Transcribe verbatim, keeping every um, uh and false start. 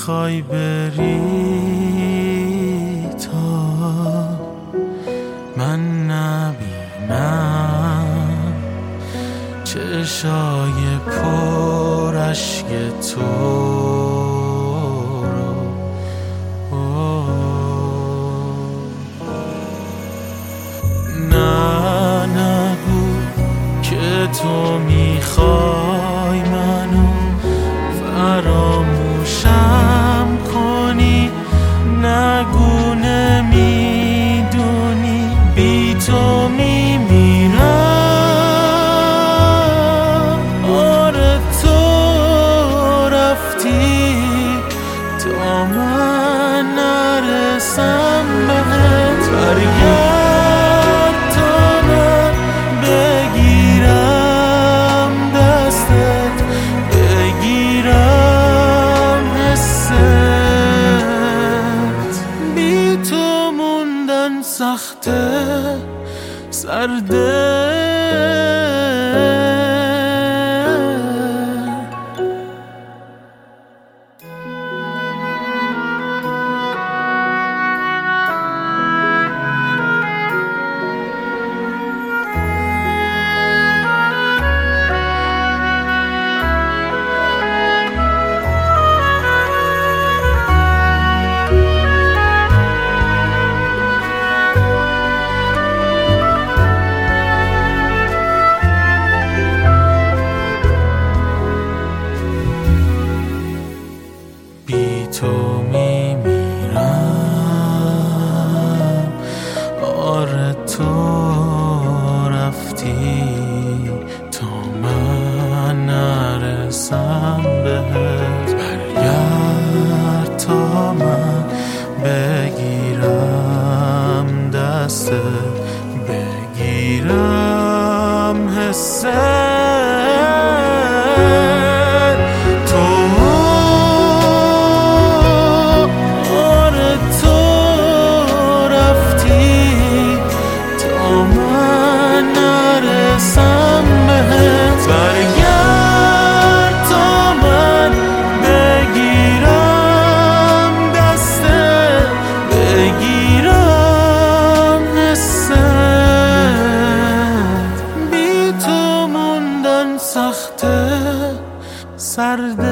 میخوای بری تا من نبینم چشای پر اشک تو رو، نه نگو که تو میخوای منو فراموشم کنی، نگو نمیدونی بی تو میمیرم. آره تو رفتی تا من نرسم بهت، برگرد تا من بگیرم دستت، بگیرم حست. بی تو موندن سخته، سرده. بی تو میمیرم. آره تو رفتی تا من نرسم بهت، برگرد تا من بگیرم دستت، بگیرم حست. سخته، سرده.